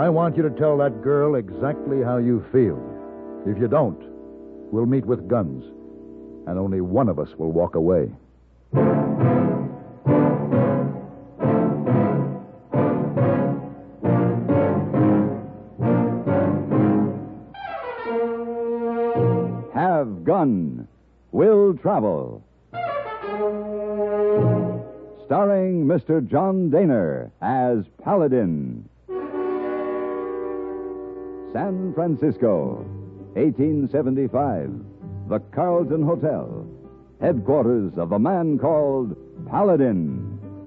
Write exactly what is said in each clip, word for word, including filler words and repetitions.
I want you to tell that girl exactly how you feel. If you don't, we'll meet with guns, and only one of us will walk away. Have Gun. Will Travel. Starring Mister John Daner as Paladin. San Francisco, eighteen seventy-five. The Carlton Hotel. Headquarters of a man called Paladin.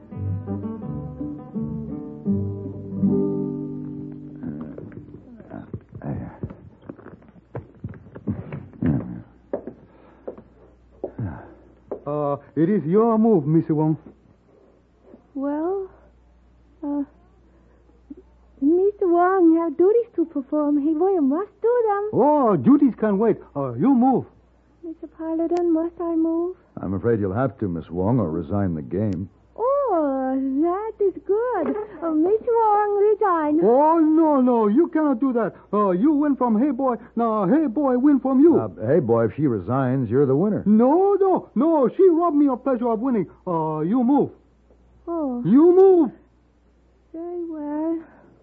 Uh, it is your move, Missus Wong. Well, uh, Mister Wong have duties to perform. He boy must do them. Oh, duties can wait. Uh, you move. Mister Paladin, must I move? I'm afraid you'll have to, Miss Wong, or resign the game. Oh, that is good. Uh, Mister Wong resign. Oh, no, no, you cannot do that. Uh, you win from Hey Boy. Now, Hey Boy win from you. Uh, hey, boy, if she resigns, you're the winner. No, no, no, she robbed me of pleasure of winning. Uh, you move. Oh. You move. Very well.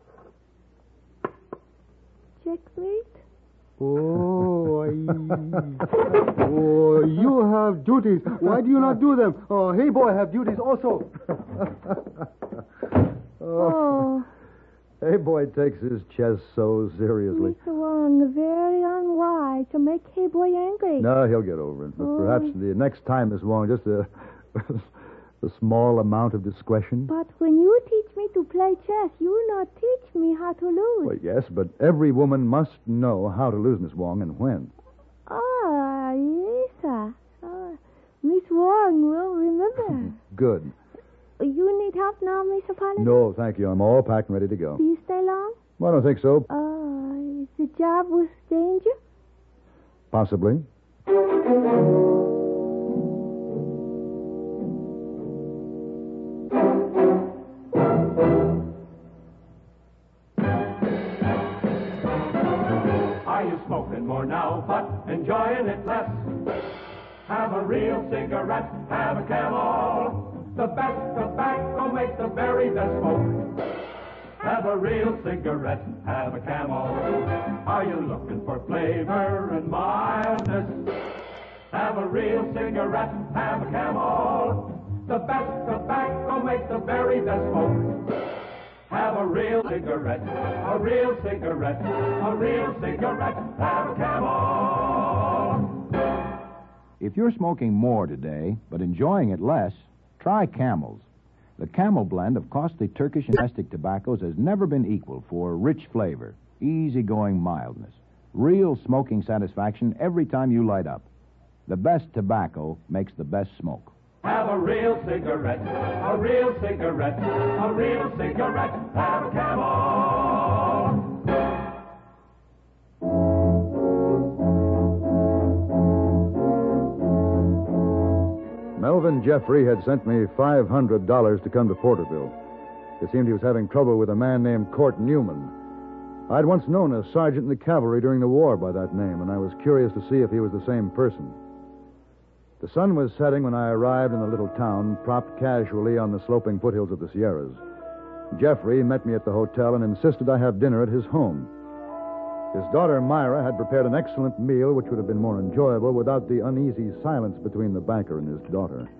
Checkmate? Oh, I... oh, you have duties. Why do you not do them? Uh, Hey Boy have duties also. Oh. Hey, boy takes his chess so seriously. Mister Wong, very unwise to make Hey Boy angry. No, he'll get over it. But Oh. perhaps the next time, Miss Wong, just a, a small amount of discretion. But when you teach me to play chess, you not teach me how to lose. Well, yes, but every woman must know how to lose, Miss Wong, and when. Ah, yes, sir. Ah, Miss Wong will remember. Good. You need help now, Mister Paladin? No, thank you. I'm all packed and ready to go. Do you stay long? Well, I don't think so. Ah, is the job with danger? Possibly. Are you smoking more now, but enjoying it less? Have a real cigarette, have a Camel. The best tobacco makes the very best smoke. Have a real cigarette, have a Camel. Are you looking for flavor and mildness? Have a real cigarette, have a Camel. The best tobacco makes the very best smoke. Have a real cigarette, a real cigarette, a real cigarette, have a Camel. If you're smoking more today, but enjoying it less, try Camels. The Camel blend of costly Turkish and domestic tobaccos has never been equal for rich flavor, easygoing mildness, real smoking satisfaction every time you light up. The best tobacco makes the best smoke. Have a real cigarette, a real cigarette, a real cigarette, have a Camel. Melvin Jeffrey had sent me five hundred dollars to come to Porterville. It seemed he was having trouble with a man named Court Newman. I'd once known a sergeant in the cavalry during the war by that name, and I was curious to see if he was the same person. The sun was setting when I arrived in the little town, propped casually on the sloping foothills of the Sierras. Jeffrey met me at the hotel and insisted I have dinner at his home. His daughter, Myra, had prepared an excellent meal which would have been more enjoyable without the uneasy silence between the banker and his daughter.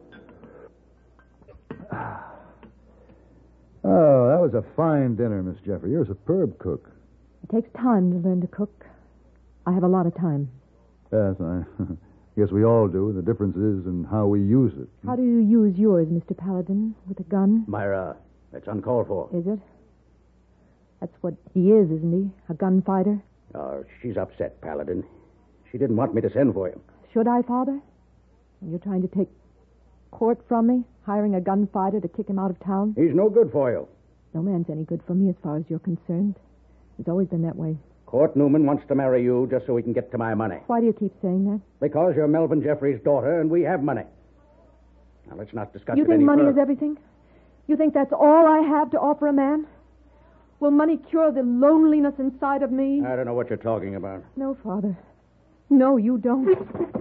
Oh, that was a fine dinner, Miss Jeffrey. You're a superb cook. It takes time to learn to cook. I have a lot of time. Yes, I guess we all do. The difference is in how we use it. How do you use yours, Mister Paladin? With a gun? Myra, that's uncalled for. Is it? That's what he is, isn't he? A gunfighter? Oh, she's upset, Paladin. She didn't want me to send for him. Should I, Father? You're trying to take Court from me, hiring a gunfighter to kick him out of town? He's no good for you. No man's any good for me as far as you're concerned. It's always been that way. Court Newman wants to marry you just so he can get to my money. Why do you keep saying that? Because you're Melvin Jeffrey's daughter and we have money. Now, let's not discuss You it think any money further. is everything? You think that's all I have to offer a man? Will money cure the loneliness inside of me? I don't know what you're talking about. No, Father. No, you don't.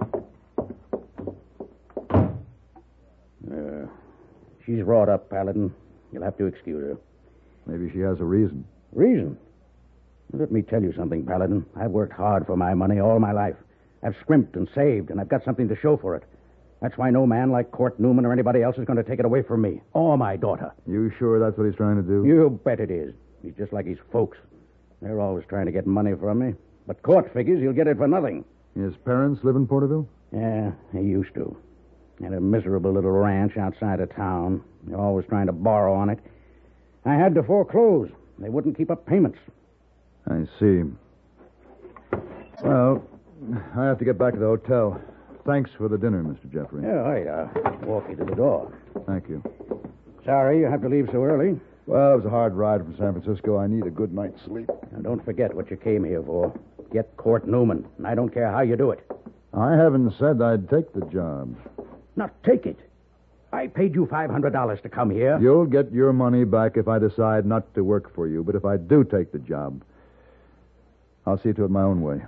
Uh, she's wrought up, Paladin. You'll have to excuse her. Maybe she has a reason. Reason? Let me tell you something, Paladin. I've worked hard for my money all my life. I've scrimped and saved, and I've got something to show for it. That's why no man like Court Newman or anybody else is going to take it away from me. Or my daughter. You sure that's what he's trying to do? You bet it is. He's just like his folks. They're always trying to get money from me. But Court figures he'll get it for nothing. His parents live in Porterville? Yeah, he used to. Had a miserable little ranch outside of town. They're always trying to borrow on it. I had to foreclose. They wouldn't keep up payments. I see. Well, I have to get back to the hotel. Thanks for the dinner, Mister Jeffrey. Yeah, I uh, walk you to the door. Thank you. Sorry you have to leave so early. Well, it was a hard ride from San Francisco. I need a good night's sleep. Now, don't forget what you came here for. Get Court Newman, and I don't care how you do it. I haven't said I'd take the job. Now, take it. I paid you five hundred dollars to come here. You'll get your money back if I decide not to work for you, but if I do take the job, I'll see to it my own way.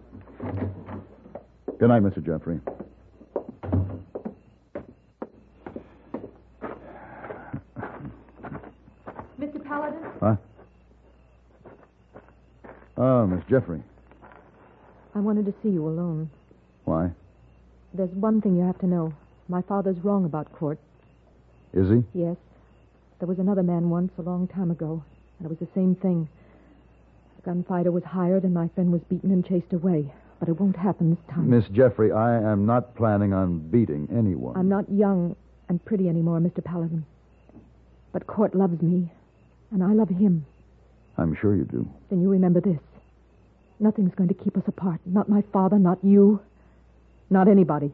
Good night, Mister Jeffrey. Mister Paladin? Huh? Oh, Miss Jeffrey. I wanted to see you alone. Why? There's one thing you have to know. My father's wrong about Court. Is he? Yes. There was another man once, a long time ago, and it was the same thing. A gunfighter was hired, and my friend was beaten and chased away. But it won't happen this time. Miss Jeffrey, I am not planning on beating anyone. I'm not young and pretty anymore, Mister Paladin. But Court loves me, and I love him. I'm sure you do. Then you remember this. Nothing's going to keep us apart. Not my father, not you, not anybody.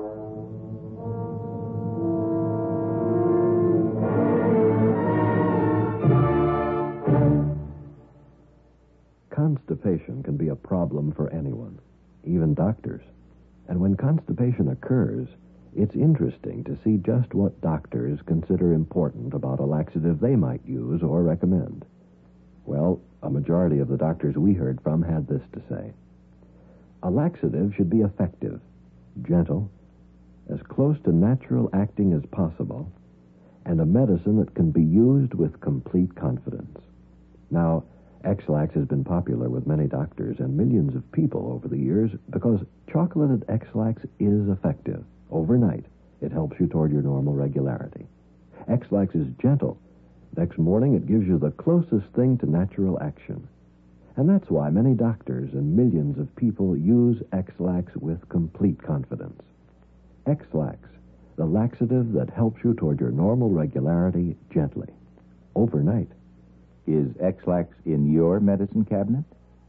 Constipation can be a problem for anyone, even doctors. And when constipation occurs, it's interesting to see just what doctors consider important about a laxative they might use or recommend. Well, a majority of the doctors we heard from had this to say. A laxative should be effective, gentle, as close to natural acting as possible, and a medicine that can be used with complete confidence. Now, X-Lax has been popular with many doctors and millions of people over the years because chocolated X-Lax is effective. Overnight, it helps you toward your normal regularity. X-Lax is gentle. Next morning, it gives you the closest thing to natural action. And that's why many doctors and millions of people use X-Lax with complete confidence. X-Lax, the laxative that helps you toward your normal regularity gently. Overnight. Is X-Lax in your medicine cabinet?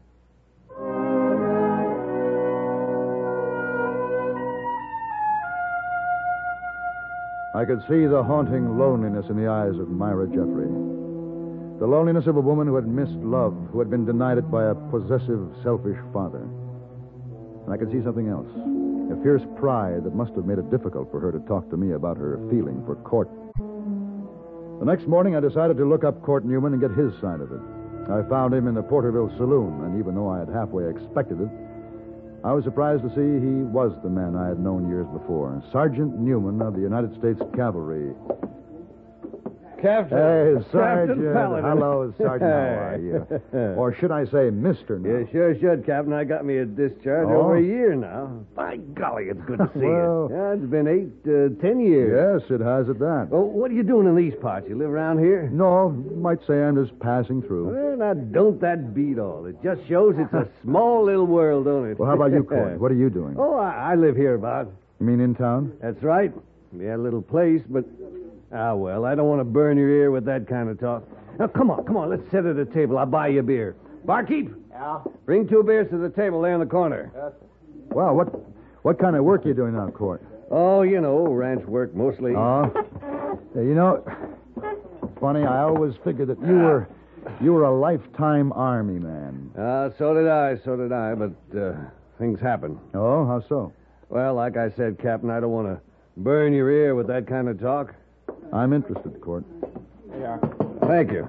I could see the haunting loneliness in the eyes of Myra Jeffrey. The loneliness of a woman who had missed love, who had been denied it by a possessive, selfish father. And I could see something else. A fierce pride that must have made it difficult for her to talk to me about her feeling for Court. The next morning, I decided to look up Court Newman and get his side of it. I found him in the Porterville saloon, and even though I had halfway expected it, I was surprised to see he was the man I had known years before, Sergeant Newman of the United States Cavalry. Captain. Hey, Captain Sergeant. Paladin. Hello, Sergeant. How are you? Or should I say Mister now? You sure should, Captain. I got me a discharge Oh? over a year now. By golly, it's good to see Well- you. Yeah, it's been eight, uh, ten years. Yes, it has at that. Well, what are you doing in these parts? You live around here? No, might say I'm just passing through. Well, now, don't that beat all? It just shows it's a small little world, don't it? Well, how about you, Court? What are you doing? Oh, I, I live here about. You mean in town? That's right. We had a little place, but... Ah, well, I don't want to burn your ear with that kind of talk. Now, come on, come on. Let's sit at a table. I'll buy you a beer. Barkeep. Yeah? Bring two beers to the table there in the corner. Well, what what kind of work are you doing now, Court? Oh, you know, ranch work mostly. Oh? Yeah, you know, funny, I always figured that you were you were a lifetime Army man. Uh, so did I, so did I, but uh, things happen. Oh, how so? Well, like I said, Captain, I don't want to burn your ear with that kind of talk. I'm interested, Court. Thank you.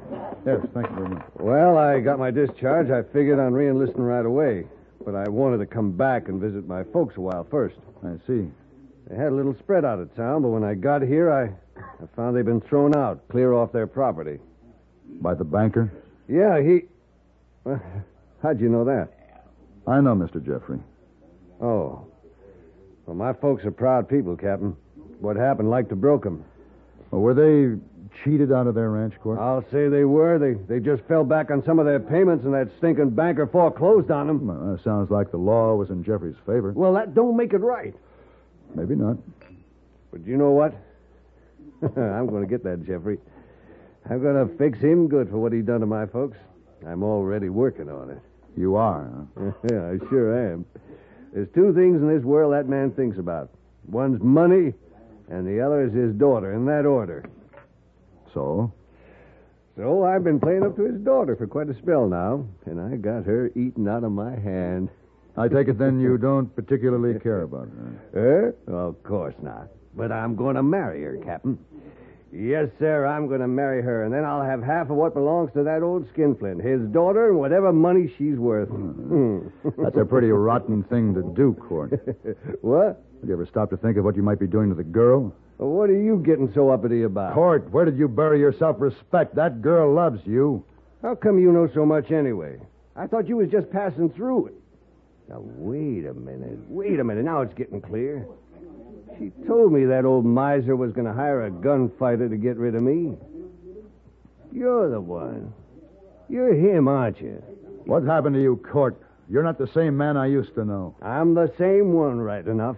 Yes, thank you very much. Well, I got my discharge. I figured on re-enlisting right away. But I wanted to come back and visit my folks a while first. I see. They had a little spread out of town, but when I got here, I, I found they'd been thrown out, clear off their property. By the banker? Yeah, he... Well, how'd you know that? I know Mister Jeffrey. Oh. Well, my folks are proud people, Captain. What happened like to broke them. Well, were they cheated out of their ranch, Court? I'll say they were. They they just fell back on some of their payments, and that stinking banker foreclosed on them. Well, that sounds like the law was in Jeffrey's favor. Well, that don't make it right. Maybe not. But you know what? I'm going to get that Jeffrey. I'm going to fix him good for what he done to my folks. I'm already working on it. You are, huh? Yeah, I sure am. There's two things in this world that man thinks about. One's money, and the other is his daughter, in that order. So? So I've been playing up to his daughter for quite a spell now, and I got her eaten out of my hand. I take it then you don't particularly care about her. Eh? Well, of course not. But I'm going to marry her, Captain. Yes, sir, I'm going to marry her, and then I'll have half of what belongs to that old skinflint, his daughter, and whatever money she's worth. That's a pretty rotten thing to do, Court. What? Have you ever stopped to think of what you might be doing to the girl? Well, what are you getting so uppity about? Court, where did you bury your self-respect? That girl loves you. How come you know so much anyway? I thought you was just passing through it. Now, wait a minute. Wait a minute. Now it's getting clear. She told me that old miser was going to hire a gunfighter to get rid of me. You're the one. You're him, aren't you? What happened to you, Court? You're not the same man I used to know. I'm the same one, right enough.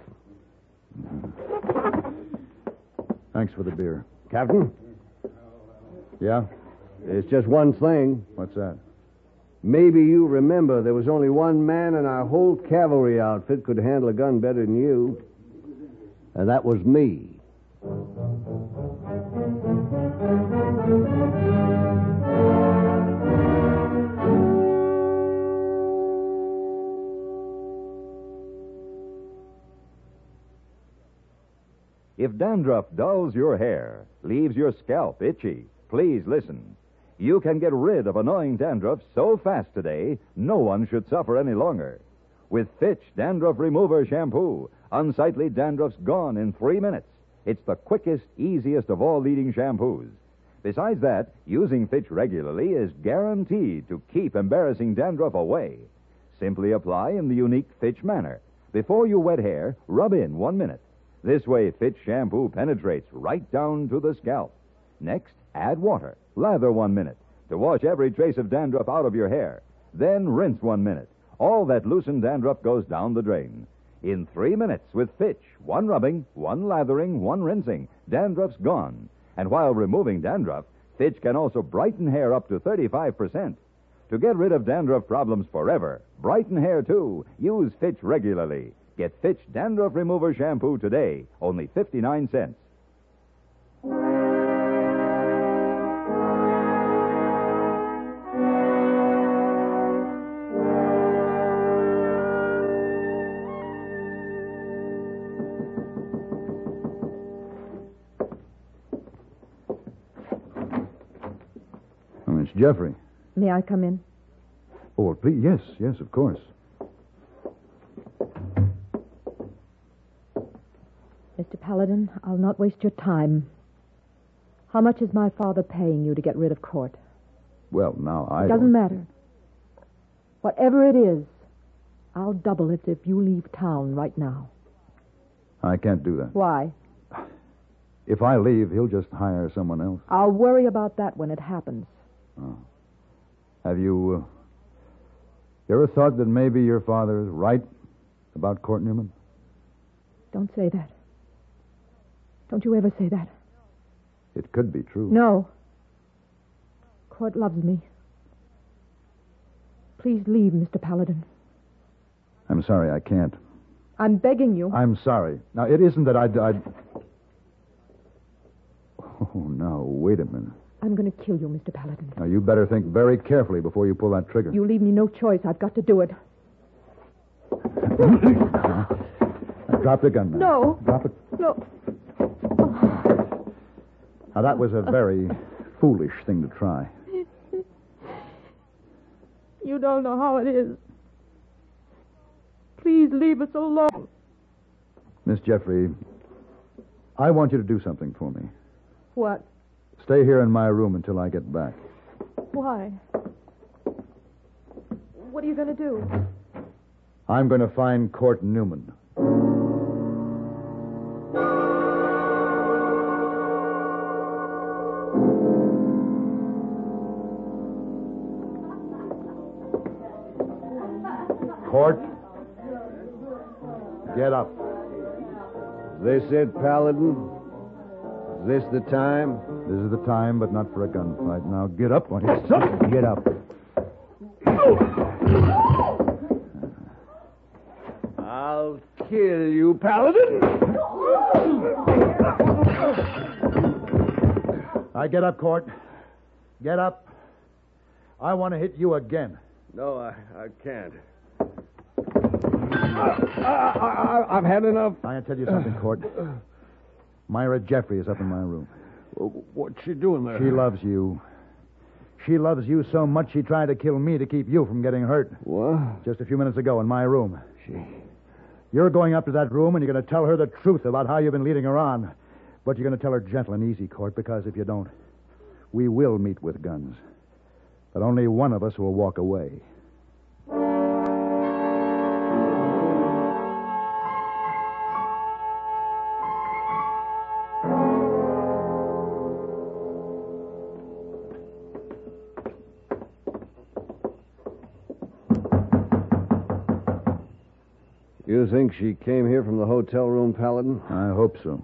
Thanks for the beer. Captain? Yeah? There's just one thing. What's that? Maybe you remember there was only one man in our whole cavalry outfit could handle a gun better than you. And that was me. If dandruff dulls your hair, leaves your scalp itchy, please listen. You can get rid of annoying dandruff so fast today, no one should suffer any longer. With Fitch Dandruff Remover Shampoo, unsightly dandruff's gone in three minutes. It's the quickest, easiest of all leading shampoos. Besides that, using Fitch regularly is guaranteed to keep embarrassing dandruff away. Simply apply in the unique Fitch manner. Before you wet hair, rub in one minute. This way, Fitch shampoo penetrates right down to the scalp. Next, add water. Lather one minute to wash every trace of dandruff out of your hair. Then rinse one minute. All that loosened dandruff goes down the drain. In three minutes with Fitch, one rubbing, one lathering, one rinsing, dandruff's gone. And while removing dandruff, Fitch can also brighten hair up to thirty-five percent. To get rid of dandruff problems forever, brighten hair too, use Fitch regularly. Get Fitch Dandruff Remover Shampoo today, only fifty-nine cents. Oh, it's Jeffrey. May I come in? Oh, well, please, yes, yes, of course. Mister Paladin, I'll not waste your time. How much is my father paying you to get rid of Court? Well, now, I... It doesn't don't- matter. Whatever it is, I'll double it if you leave town right now. I can't do that. Why? If I leave, he'll just hire someone else. I'll worry about that when it happens. Oh. Have you... Uh, you ever thought that maybe your father is right about Court Newman? Don't say that. Don't you ever say that. It could be true. No. Court loves me. Please leave, Mister Paladin. I'm sorry, I can't. I'm begging you. I'm sorry. Now, it isn't that I'd... I'd... Oh, now, wait a minute. I'm going to kill you, Mister Paladin. Now, you better think very carefully before you pull that trigger. You leave me no choice. I've got to do it. Now, drop the gun now. No. Drop it. No. Now, that was a very foolish thing to try. You don't know how it is. Please leave us alone. Miss Jeffrey, I want you to do something for me. What? Stay here in my room until I get back. Why? What are you going to do? I'm going to find Court Newman. Court, get up. Is this it, Paladin? Is this the time? This is the time, but not for a gunfight. Now get up on your son. Get up. I'll kill you, Paladin. I get up, Court. Get up. I want to hit you again. No, I, I can't. I, I, I, I've had enough. I'll tell you something, Court. Myra Jeffrey is up in my room. What's she doing there? She loves you. She loves you so much she tried to kill me to keep you from getting hurt. What? Just a few minutes ago in my room. She... You're going up to that room and you're going to tell her the truth about how you've been leading her on. But you're going to tell her gentle and easy, Court, because if you don't, we will meet with guns. But only one of us will walk away. You think she came here from the hotel room, Paladin? I hope so.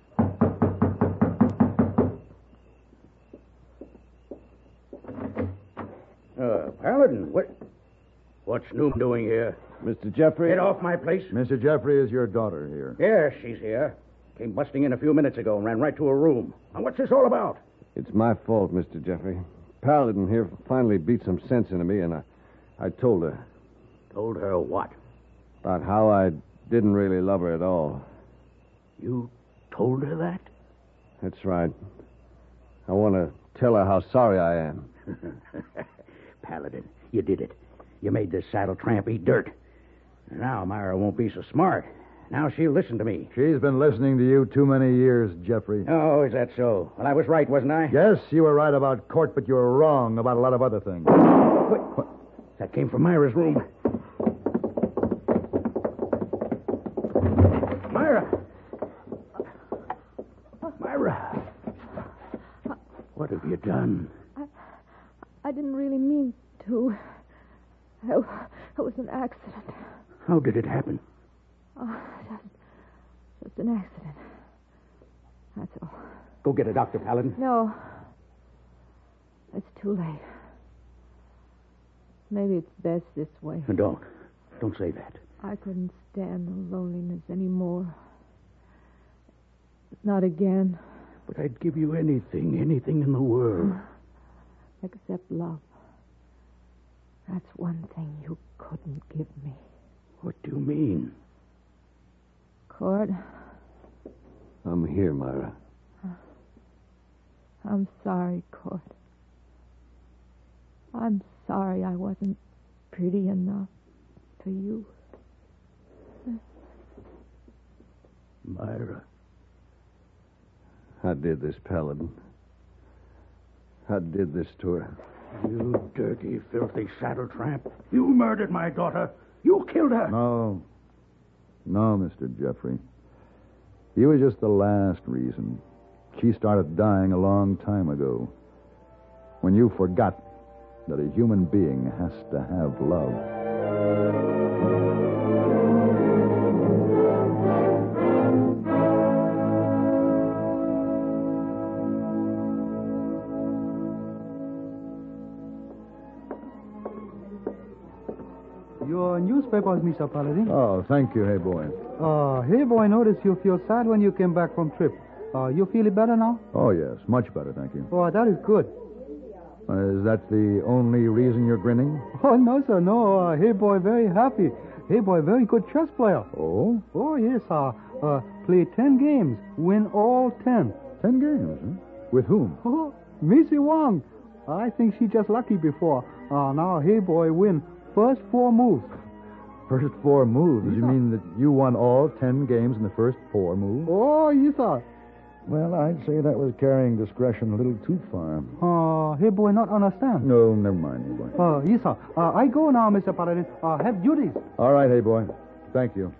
Uh, Paladin, what... What's Newman doing here? Mister Jeffrey? Get off my place. Mister Jeffrey, is your daughter here? Yes, she's here. Came busting in a few minutes ago and ran right to her room. Now, what's this all about? It's my fault, Mister Jeffrey. Paladin here finally beat some sense into me, and I, I told her. Told her what? About how I didn't really love her at all. You told her that? That's right. I want to tell her how sorry I am. Paladin, you did it. You made this saddle tramp eat dirt. Now Myra won't be so smart. Now she'll listen to me. She's been listening to you too many years, Jeffrey. Oh, is that so? Well, I was right, wasn't I? Yes, you were right about Court, but you were wrong about a lot of other things. Wait, what? That came from Myra's room. Myra! Myra! What have you done? I, I didn't really mean to. It, it was an accident. How did it happen? Oh, just, just an accident. That's all. Go get a doctor, Paladin. No. It's too late. Maybe it's best this way. Don't. Don't say that. I couldn't stand the loneliness anymore. Not again. But I'd give you anything, anything in the world. Except love. That's one thing you couldn't give me. What do you mean? Court. I'm here, Myra. I'm sorry, Court. I'm sorry I wasn't pretty enough for you. Myra. I did this, Paladin. I did this to her. You dirty, filthy saddle tramp. You murdered my daughter. You killed her. No. No, Mister Jeffrey. You were just the last reason. She started dying a long time ago. When you forgot that a human being has to have love. Your newspapers, Mister Paladin. Oh, thank you, hey boy. Uh, hey boy, notice you feel sad when you came back from trip. Uh, you feeling better now? Oh, yes, much better, thank you. Oh, that is good. Uh, is that the only reason you're grinning? Oh, no, sir, no. Uh, hey boy, very happy. Hey boy, very good chess player. Oh? Oh, yes, sir. Uh, play ten games, win all ten. Ten games, huh? With whom? Oh, Missy Wong. I think she just lucky before. Uh, now, hey, boy, win first four moves. First four moves? Yes, You sir. mean that you won all ten games in the first four moves? Oh, yes, sir. Well, I'd say that was carrying discretion a little too far. Uh, hey, boy, not understand. No, never mind, hey boy. Uh, yes, sir. Uh, I go now, Mister Paladin. Uh, have duties. All right, hey boy. Thank you.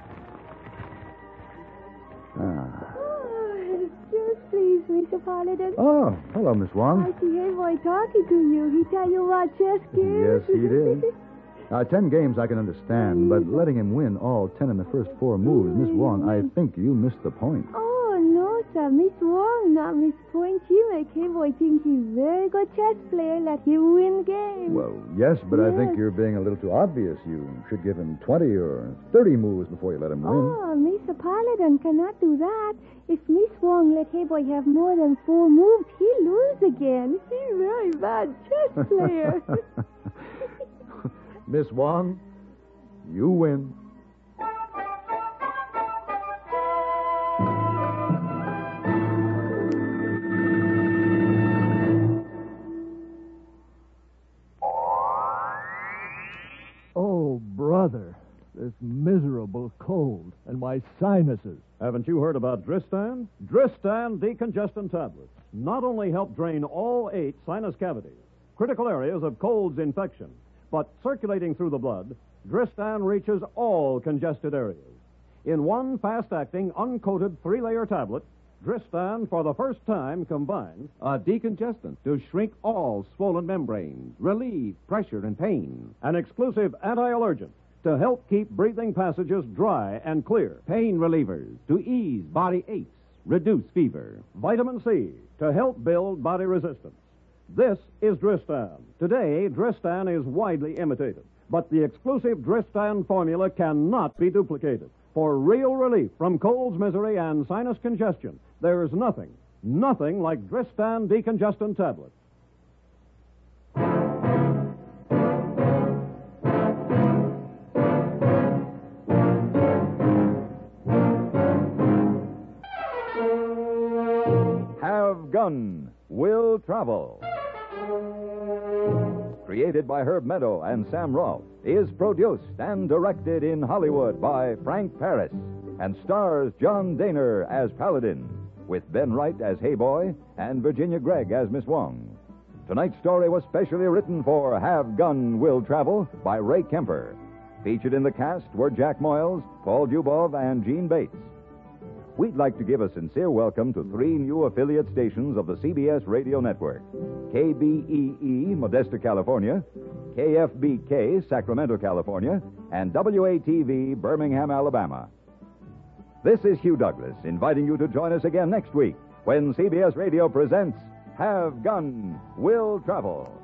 Ah. Oh, just please, Mister Paladin. Oh, hello, Miss I Wong. see hey boy talking to you. He tell you what chess games. Yes, he did. Now, ten games I can understand, but letting him win all ten in the first four moves, Miss Wong, I think you missed the point. Oh, no, sir. Miss Wong, not Miss Point. She make hey boy think he's very good chess player. Let him win games. Well, yes, but I think Yes. you're being a little too obvious. You should give him twenty or thirty moves before you let him win. Oh, Mister Paladin cannot do that. If Miss Wong let hey boy have more than four moves, he lose again. He's very bad chess player. Miss Wong, you win. Oh, brother, this miserable cold and my sinuses. Haven't you heard about Dristan? Dristan decongestant tablets not only help drain all eight sinus cavities, critical areas of cold's infection, but circulating through the blood, Dristan reaches all congested areas. In one fast-acting, uncoated three-layer tablet, Dristan, for the first time, combines A decongestant to shrink all swollen membranes, relieve pressure and pain. an exclusive anti-allergen to help keep breathing passages dry and clear. Pain relievers to ease body aches, reduce fever. Vitamin C to help build body resistance. This is Dristan. Today, Dristan is widely imitated, but the exclusive Dristan formula cannot be duplicated. For real relief from cold's misery and sinus congestion, there is nothing, nothing like Dristan decongestant tablets. Have Gun Will Travel. Created by Herb Meadow and Sam Rolfe, is produced and directed in Hollywood by Frank Paris, and stars John Daner as Paladin, with Ben Wright as Hey Boy and Virginia Gregg as Miss Wong. Tonight's story was specially written for Have Gun Will Travel by Ray Kemper. Featured in the cast were Jack Moyles, Paul Dubov, and Gene Bates. We'd like to give a sincere welcome to three new affiliate stations of the C B S radio network: K B E E, Modesto, California; K F B K, Sacramento, California; and W A T V, Birmingham, Alabama. This is Hugh Douglas, inviting you to join us again next week when C B S Radio presents Have Gun Will Travel.